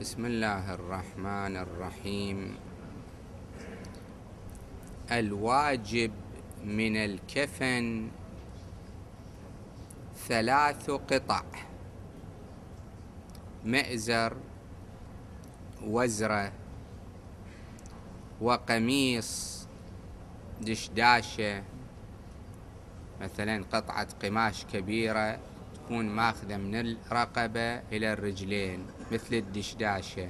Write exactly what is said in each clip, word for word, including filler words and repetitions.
بسم الله الرحمن الرحيم. الواجب من الكفن ثلاث قطع: مئزر، وزرة، وقميص دشداشة. مثلا قطعة قماش كبيرة تكون ماخذة من الرقبة إلى الرجلين مثل الدشداشة.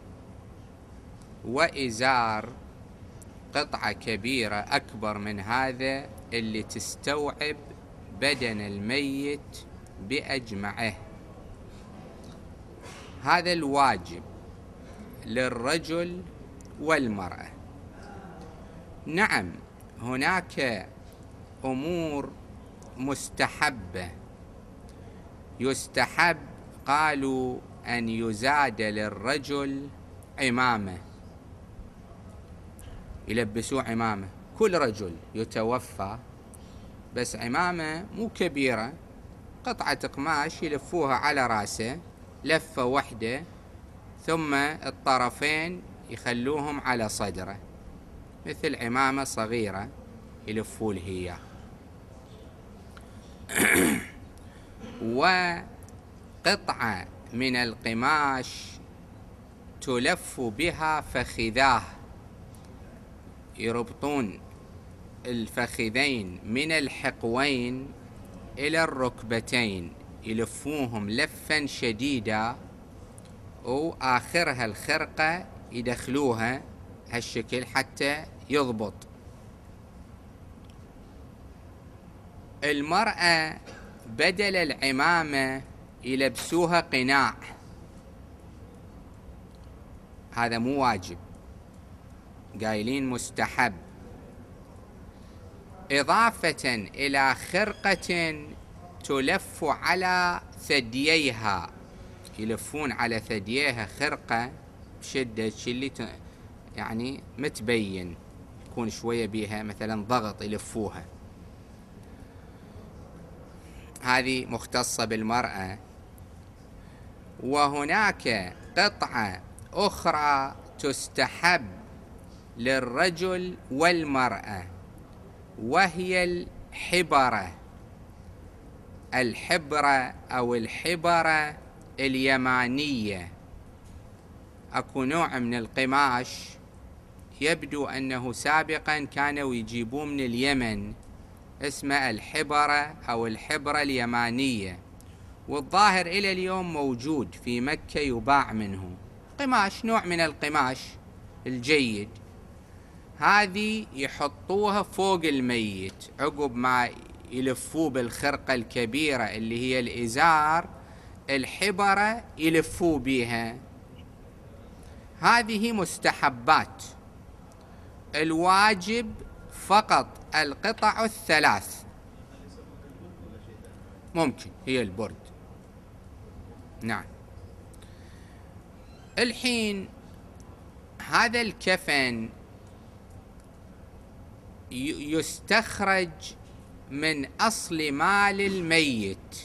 وإزار، قطعة كبيرة أكبر من هذا اللي تستوعب بدن الميت بأجمعه. هذا الواجب للرجل والمرأة. نعم، هناك أمور مستحبة. يستحب قالوا أن يزاد للرجل عمامة، يلبسوه عمامة. كل رجل يتوفى بس عمامة مو كبيرة، قطعة قماش يلفوها على راسه لفة واحدة، ثم الطرفين يخلوهم على صدره مثل عمامة صغيرة يلفوا له إياه. وقطعة من القماش تلف بها فخذاه، يربطون الفخذين من الحقوين إلى الركبتين، يلفوهم لفا شديدا، وآخرها الخرقة يدخلوها هالشكل حتى يضبط. المرأة بدل العمامة يلبسوها قناع، هذا مو واجب، قايلين مستحب، إضافة إلى خرقة تلف على ثدييها، يلفون على ثدييها خرقة بشدة اللي يعني متبين، يكون شوية بيها مثلا ضغط يلفوها. هذه مختصة بالمرأة. وهناك قطعة أخرى تستحب للرجل والمرأة، وهي الحبرة. الحبرة أو الحبرة اليمانية، أكو نوع من القماش يبدو أنه سابقا كانوا يجيبوه من اليمن، اسمه الحبرة أو الحبرة اليمانية، والظاهر إلى اليوم موجود في مكة يباع منه. قماش، نوع من القماش الجيد. هذه يحطوها فوق الميت عقب ما يلفوه بالخرقة الكبيرة اللي هي الإزار، الحبرة يلفوه بيها. هذه مستحبات. الواجب فقط القطع الثلاث. ممكن هي البرد. نعم. الحين هذا الكفن يستخرج من أصل مال الميت.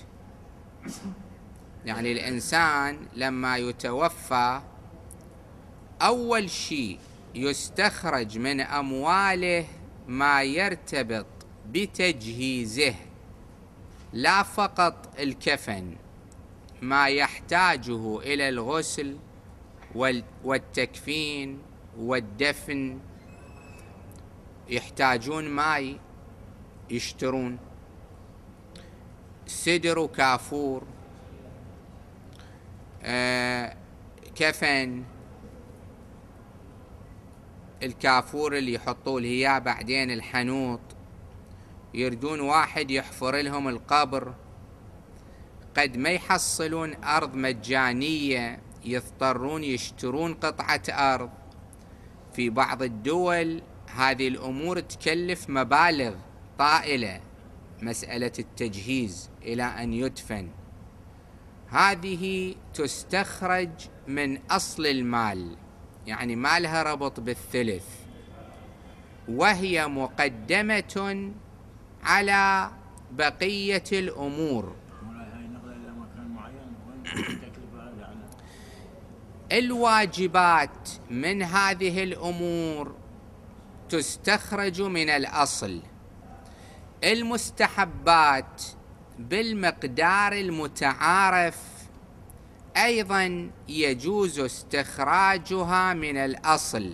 يعني الإنسان لما يتوفى أول شيء يستخرج من أمواله ما يرتبط بتجهيزه، لا فقط الكفن، ما يحتاجه إلى الغسل والتكفين والدفن. يحتاجون ماء، يشترون سدر وكافور، آه كفن، الكافور اللي يحطوا له اياه، بعدين الحنوط، يردون واحد يحفر لهم القبر. قد ما يحصلون أرض مجانية، يضطرون يشترون قطعة أرض. في بعض الدول هذه الأمور تكلف مبالغ طائلة، مسألة التجهيز إلى أن يدفن. هذه تستخرج من أصل المال، يعني ما لها ربط بالثلث، وهي مقدمة على بقية الأمور. الواجبات من هذه الأمور تستخرج من الأصل، المستحبات بالمقدار المتعارف أيضا يجوز استخراجها من الأصل.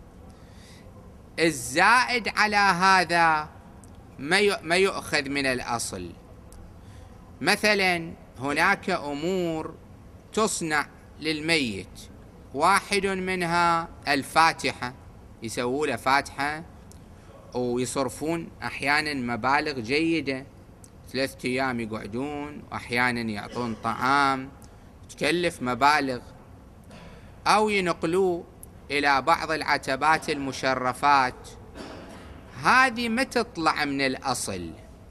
الزائد على هذا ما يؤخذ من الأصل. مثلا هناك أمور تصنع للميت، واحد منها الفاتحة، يسووا له فاتحة ويصرفون أحيانا مبالغ جيدة، ثلاثة أيام يقعدون، وأحيانا يعطون طعام تكلف مبالغ، أو ينقلوه إلى بعض العتبات المشرفات. هذه ما تطلع من الأصل.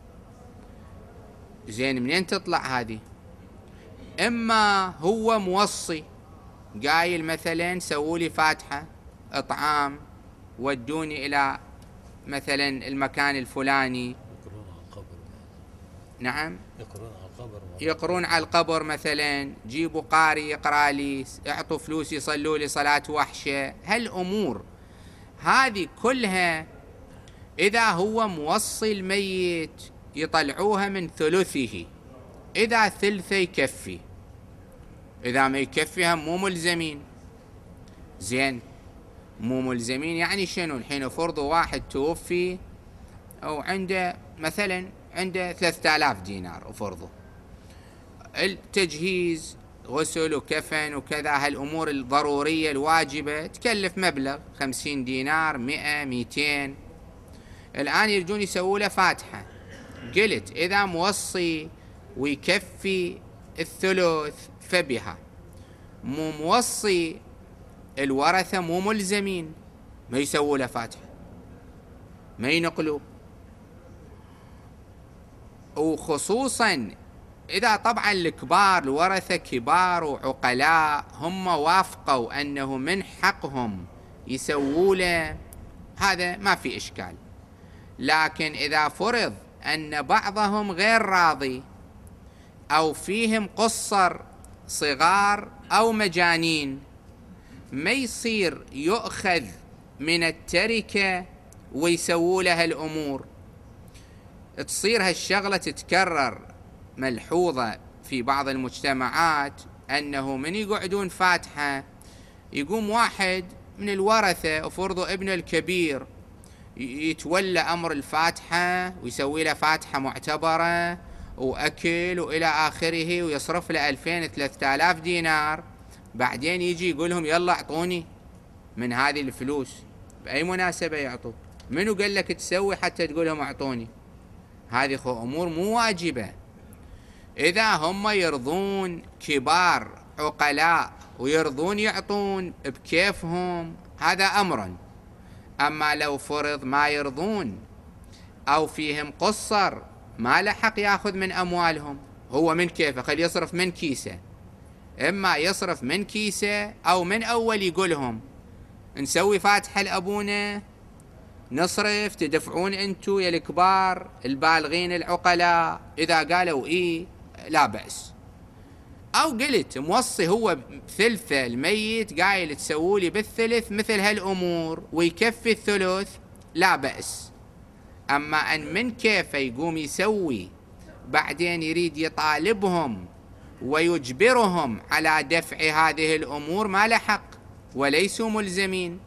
زين، منين تطلع هذه؟ إما هو موصي قايل مثلا سووا لي فاتحة، إطعام، ودوني إلى مثلا المكان الفلاني. يقرون على القبر. نعم، يقرون على القبر. يقرون على القبر مثلا، جيبوا قاري يقرأ لي، اعطوا فلوس يصلوا لي صلاة وحشة. هالأمور هذه كلها إذا هو موصي الميت يطلعوها من ثلثه، إذا ثلثه يكفي، إذا ما يكفيها مو ملزمين. زين، مو ملزمين يعني شنو؟ الحين فرضوا واحد توفي أو عنده مثلا عنده ثلاثة آلاف دينار، وفرضوا التجهيز غسل وكفن وكذا، هالأمور الضرورية الواجبة تكلف مبلغ خمسين دينار، مئة، مئتين. الآن يرجون يسووا له فاتحة. قلت إذا موصي ويكفي الثلث فبها، مو موصي الورثة مو ملزمين، ما يسووا له فاتحة، ما ينقلوا. وخصوصا إذا طبعا الكبار الورثة كبار وعقلاء هم وافقوا أنه من حقهم يسووا له، هذا ما في إشكال. لكن إذا فرض أن بعضهم غير راضي أو فيهم قصر صغار أو مجانين، ما يصير يؤخذ من التركة ويسووا لها الأمور. تصير هالشغلة تتكرر، ملحوظة في بعض المجتمعات، أنه من يقعدون فاتحة يقوم واحد من الورثة وفرضوا ابنه الكبير يتولى أمر الفاتحة ويسوي له فاتحة معتبرة وأكل وإلى آخره، ويصرف له ألفين ثلاثة آلاف دينار. بعدين يجي يقول لهم يلا اعطوني من هذه الفلوس. بأي مناسبة يعطوا؟ منو قال لك تسوي حتى تقول لهم اعطوني؟ هذه خو أمور مو واجبة. إذا هم يرضون كبار عقلاء ويرضون يعطون بكيفهم، هذا أمر. أما لو فرض ما يرضون أو فيهم قصر، ما لحق يأخذ من أموالهم، هو من كيفه، خلي يصرف من كيسه. إما يصرف من كيسه أو من أول يقولهم نسوي فاتحة لأبونا، نصرف، تدفعون أنتو يا الكبار البالغين العقلاء. إذا قالوا إيه لا بأس. أو قلت موصي هو ثلثة الميت قايل تسووا لي بالثلث مثل هالأمور ويكفي الثلث، لا بأس. أما أن من كيفه يقوم يسوي بعدين يريد يطالبهم ويجبرهم على دفع هذه الأمور، ما لحق وليسوا ملزمين.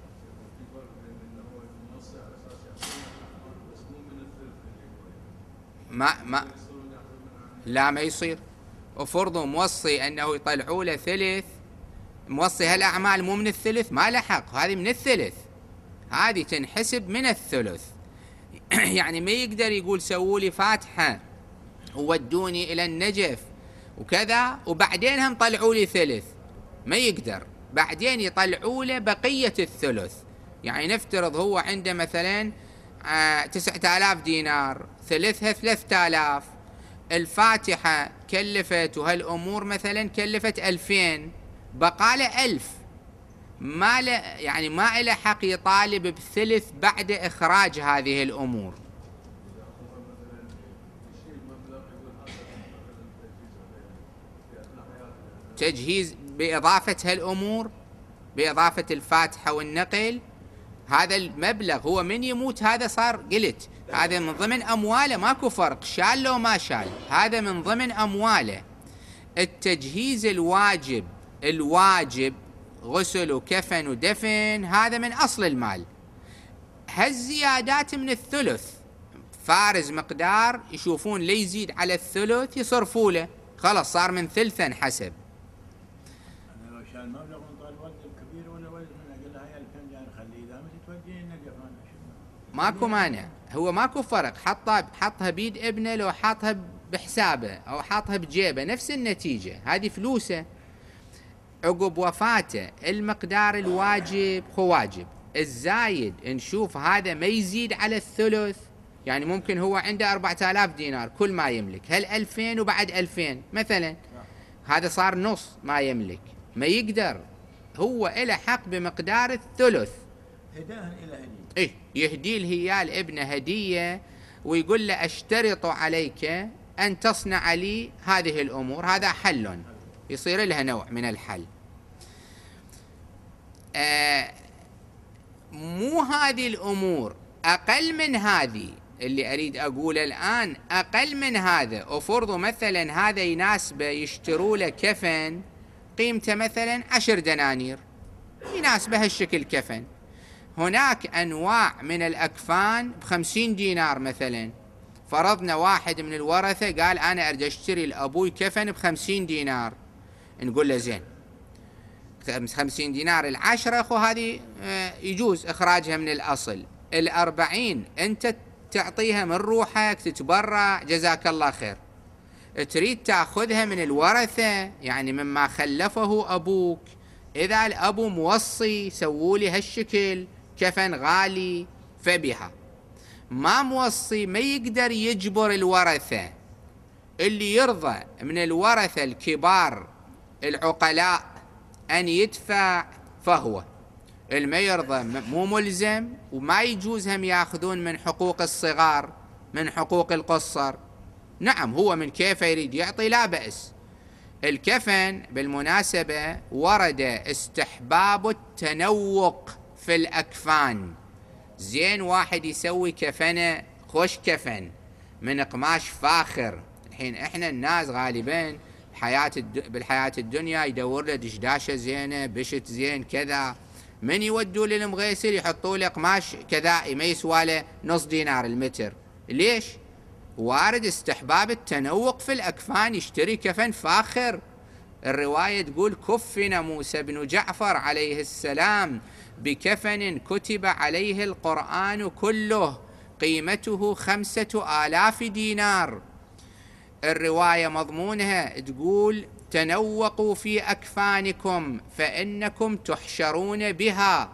ما ما لا ما يصير. وفرضوا موصي أنه يطلعوا له ثلث، موصي هالأعمال مو من الثلث، ما لحق، هذه من الثلث، هذه تنحسب من الثلث. يعني ما يقدر يقول سووا لي فاتحة وودوني إلى النجف وكذا وبعدين هم طلعوا لي ثلث، ما يقدر. بعدين يطلعوا له بقية الثلث. يعني نفترض هو عنده مثلا تسعة آلاف دينار، ثلثها ثلاثة آلاف، الفاتحة كلفت وهالأمور مثلا كلفت ألفين، بقاله ألف، ما له يعني ما له حق يطالب بثلث بعد إخراج هذه الأمور. تجهيز بإضافة هالأمور، بإضافة الفاتحة والنقل، هذا المبلغ هو من يموت هذا صار قلت هذا من ضمن أمواله، ماكو فرق شال لو ما شال، هذا من ضمن أمواله. التجهيز الواجب الواجب غسل وكفن ودفن هذا من أصل المال. هالزيادات من الثلث فارز مقدار يشوفون لي يزيد على الثلث يصرفوا له، خلاص صار من ثلثا حسب. أنا لو شال مبلغ من طال الولد الكبير ولا ولد من أقل هاي ألفين دينار خليه إذا ما تتوجه النقف أنا ماكو مانع، هو ماكو فرق، حطها حطها بيد ابنه لو حاطها بحسابه أو حاطها بجيبه نفس النتيجة، هذه فلوسه. عقب وفاته المقدار الواجب هو واجب، الزايد نشوف هذا ما يزيد على الثلث، يعني ممكن هو عنده أربعة آلاف دينار كل ما يملك، هل ألفين وبعد ألفين مثلا، هذا صار نص ما يملك، ما يقدر هو إله حق بمقدار الثلث، هداها إلى هدية، إيه يهدي الهيال ابنه هدية ويقول له أشترط عليك أن تصنع لي هذه الأمور، هذا حل، يصير لها نوع من الحل. آه مو هذه الأمور أقل من هذه اللي أريد أقوله الآن، أقل من هذا، أفرضوا مثلا هذا يناسبه يشتروا له كفن قيمته مثلا عشر دنانير، يناسبه هالشكل كفن، هناك أنواع من الأكفان بخمسين دينار مثلا، فرضنا واحد من الورثة قال أنا أريد أشتري لأبوي كفن بخمسين دينار، نقول له زين خمسين دينار العشرة أخو هذه يجوز إخراجها من الأصل، الأربعين أنت تعطيها من روحك تتبرع جزاك الله خير، تريد تأخذها من الورثة يعني مما خلفه أبوك، إذا الأبو موصي سوولي هالشكل كفن غالي فبها، ما موصي ما يقدر يجبر الورثة، اللي يرضى من الورثة الكبار العقلاء أن يدفع فهو، الما يرضى مو ملزم، وما يجوز هم يأخذون من حقوق الصغار من حقوق القصر، نعم هو من كيف يريد يعطي لا بأس. الكفن بالمناسبة ورد استحباب التنوق في الأكفان، زين واحد يسوي كفنه خوش كفن من قماش فاخر، الحين احنا الناس غالبا بحياة بالحياة الدنيا يدور له دشداشة زينة بشت زين كذا، من يودوا للمغيسل يحطوا له قماش كذا ما يسوى له نص دينار المتر، ليش؟ وارد استحباب التنوق في الأكفان، يشتري كفن فاخر. الرواية تقول كفن موسى بن جعفر عليه السلام بكفن كتب عليه القرآن كله قيمته خمسة آلاف دينار. الرواية مضمونها تقول تنوقوا في أكفانكم فإنكم تحشرون بها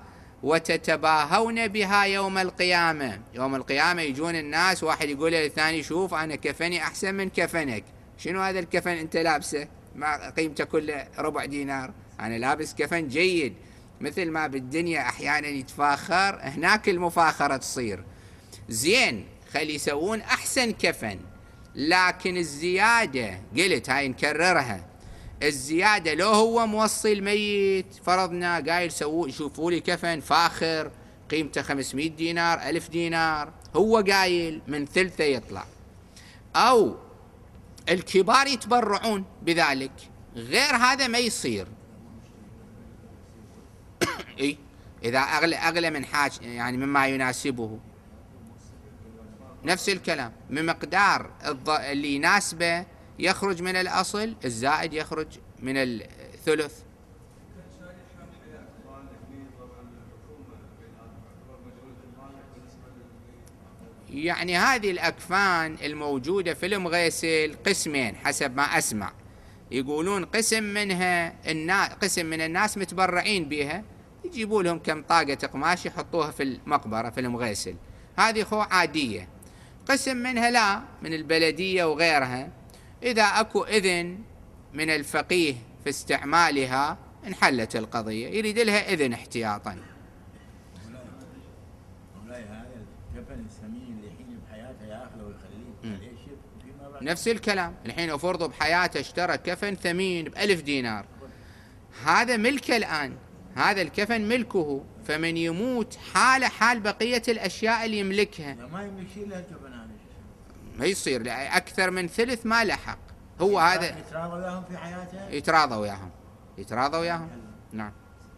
وتتباهون بها يوم القيامة. يوم القيامة يجون الناس واحد يقول للثاني شوف أنا كفني أحسن من كفنك، شنو هذا الكفن أنت لابسه ما قيمته كله ربع دينار، أنا لابس كفن جيد. مثل ما بالدنيا أحيانا يتفاخر هناك المفاخرة تصير، زين خلي يسوون أحسن كفن، لكن الزيادة قلت هاي نكررها، الزيادة لو هو موصي الميت فرضنا قايل سووا شوفوا لي كفن فاخر قيمته خمسمائة دينار ألف دينار، هو قايل من ثلثه يطلع، أو الكبار يتبرعون بذلك، غير هذا ما يصير. إيه إذا أغلى أغلى من حاج يعني مما يناسبه، نفس الكلام من مقدار اللي يناسبه يخرج من الأصل، الزائد يخرج من الثلث. يعني هذه الأكفان الموجودة في المغيسل قسمين حسب ما أسمع، يقولون قسم منها الناس قسم من الناس متبرعين بها، يجيبوا لهم كم طاقة قماش يحطوها في المقبرة في المغيسل، هذه خو عادية. قسم منها لا من البلدية وغيرها، إذا أكو إذن من الفقيه في استعمالها انحلت القضية، يريد لها إذن احتياطا. مولاي هذا الكفن السمين اللي الحين بحياته ياخذه ويخليه ليش فيما بعد نفس الكلام، الحين أفرضوا بحياته اشترى كفن ثمين بألف دينار، هذا ملكه الآن، هذا الكفن ملكه، فمن يموت حال حال بقية الأشياء اللي يملكها. ما يملك شيء له الكفن هذا. ما يصير أكثر من ثلث ما لحق. هو هذا يتراضى وياهم في حياته؟ يتراضى وياهم، يتراضى وياهم. نعم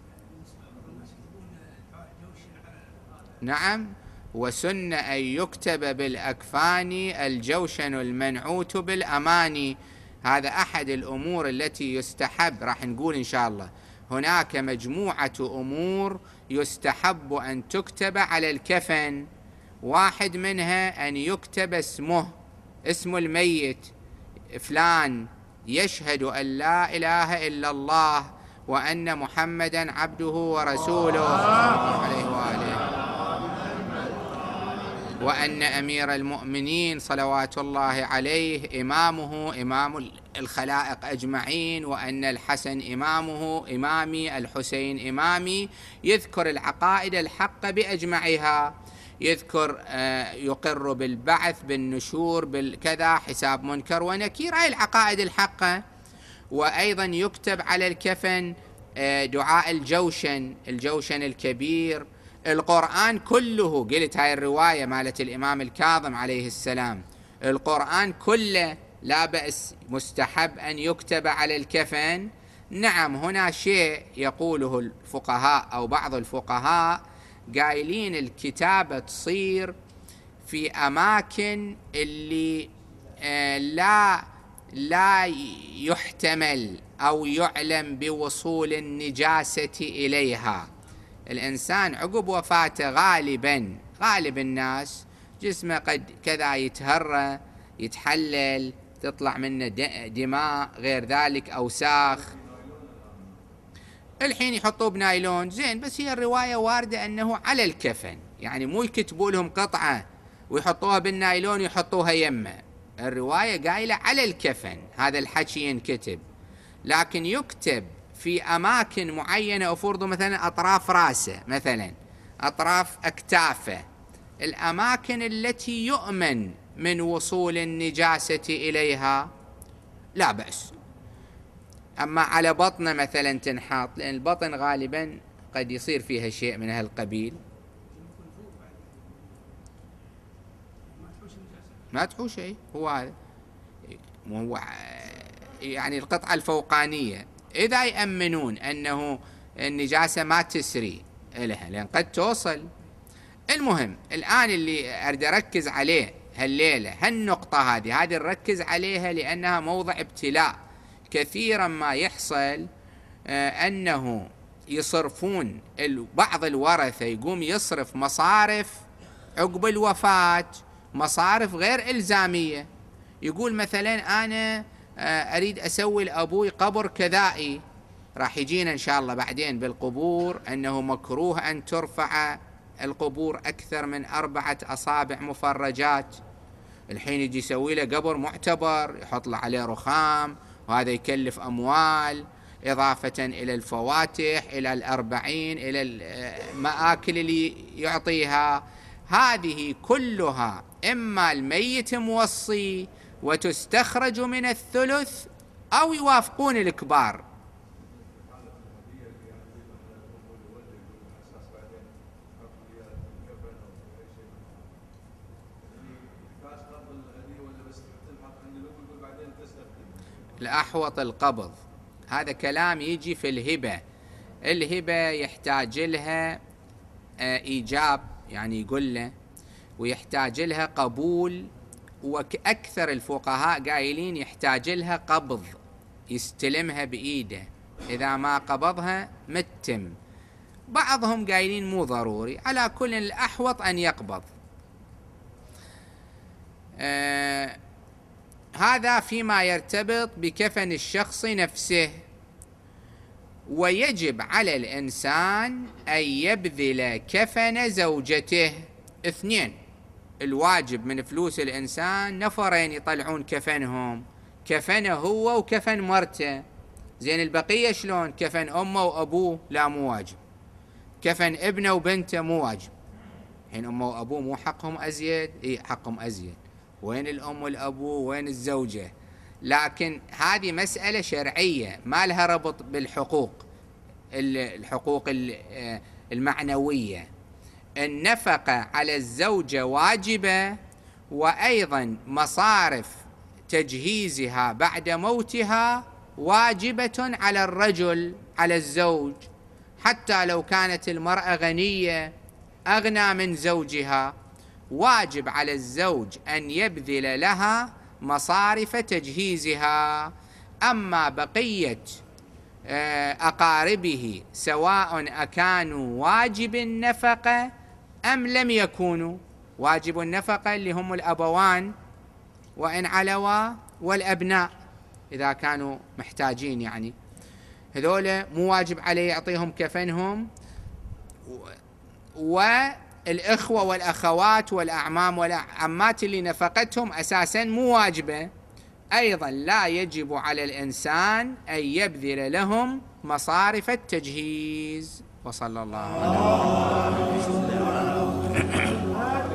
نعم. وسن أن يكتب بالأكفان الجوشن المنعوت بالأماني. هذا أحد الأمور التي يستحب، راح نقول إن شاء الله هناك مجموعة أمور يستحب أن تكتب على الكفن. واحد منها أن يكتب اسمه، اسم الميت، فلان يشهد أن لا إله إلا الله وأن محمدا عبده ورسوله عليه وآله، وأن أمير المؤمنين صلوات الله عليه إمامه إمام الخلائق أجمعين، وأن الحسن إمامه إمامي، الحسين إمامي. يذكر العقائد الحق بأجمعها، يذكر يقر بالبعث، بالنشور، بالكذا، حساب منكر ونكير، هاي العقائد الحقة. وأيضا يكتب على الكفن دعاء الجوشن، الجوشن الكبير، القرآن كله. قلت هاي الرواية مالت الإمام الكاظم عليه السلام، القرآن كله لا بأس، مستحب أن يكتب على الكفن. نعم هنا شيء يقوله الفقهاء أو بعض الفقهاء، قايلين الكتابة تصير في أماكن اللي لا لا يحتمل أو يعلم بوصول النجاسة إليها. الإنسان عقب وفاته غالبا غالب الناس جسمه قد كذا يتهرى، يتحلل، تطلع منه دماء، غير ذلك أوساخ. الحين يحطوه بنايلون زين، بس هي الرواية واردة أنه على الكفن، يعني مو يكتبوا لهم قطعة ويحطوها بالنايلون ويحطوها يمه. الرواية قايلة على الكفن، هذا الحكي ينكتب، لكن يكتب في أماكن معينة. أفرضوا مثلا أطراف راسه، مثلا أطراف أكتافه، الأماكن التي يؤمن من وصول النجاسة إليها لا بأس. أما على بطنه مثلا تنحاط، لأن البطن غالبا قد يصير فيها شيء من هالقبيل، ما تحوش شيء. هو هذا هو يعني القطعة الفوقانية، إذا يأمنون أنه النجاسة ما تسري لها، لأن قد توصل. المهم الآن اللي أريد أركز عليه هالليلة هالنقطة هذه هذه نركز عليها، لأنها موضع ابتلاء. كثيرا ما يحصل أنه يصرفون بعض الورثة، يقوم يصرف مصارف عقب الوفاة، مصارف غير إلزامية. يقول مثلا أنا أريد أسوي لأبوي قبر كذائي، راح يجينا إن شاء الله بعدين بالقبور أنه مكروه أن ترفع القبور أكثر من أربعة أصابع مفرجات. الحين يجي يسوي له قبر معتبر، يحط له عليه رخام، وهذا يكلف أموال، إضافة إلى الفواتح، إلى الأربعين، إلى المآكل اللي يعطيها. هذه كلها إما الميت موصي وتستخرج من الثلث، أو يوافقون الكبار. الأحوط القبض، هذا كلام يجي في الهبة. الهبة يحتاج لها إيجاب، يعني يقول له، ويحتاج لها قبول، وأكثر الفقهاء قايلين يحتاج لها قبض، يستلمها بإيده، إذا ما قبضها متم. بعضهم قايلين مو ضروري، على كل الأحوط أن يقبض. آه هذا فيما يرتبط بكفن الشخص نفسه. ويجب على الإنسان أن يبذل كفن زوجته. اثنين، الواجب من فلوس الإنسان نفرين يطلعون كفنهم، كفنه هو وكفن مرته. زين البقية شلون؟ كفن أمه وأبوه لا مو واجب، كفن ابنه وبنته مو واجب. حين أمه وأبوه مو حقهم أزيد؟ إيه حقهم أزيد. وين الأم والأبو وين الزوجة؟ لكن هذه مسألة شرعية ما لها ربط بالحقوق. الحقوق المعنوية. النفقة على الزوجة واجبة، وأيضا مصارف تجهيزها بعد موتها واجبة على الرجل، على الزوج، حتى لو كانت المرأة غنية أغنى من زوجها، واجب على الزوج أن يبذل لها مصارف تجهيزها. أما بقية أقاربه سواء أكانوا واجب النفقة أم لم يكونوا، واجب النفقة اللي هم الأبوان وإن علوا، والأبناء إذا كانوا محتاجين، يعني هذول مو واجب عليه يعطيهم كفنهم، والإخوة والأخوات والأعمام والعمات اللي نفقتهم أساساً مو واجبة، أيضاً لا يجب على الإنسان أن يبذل لهم مصارف التجهيز. وصلى الله عليه وسلم.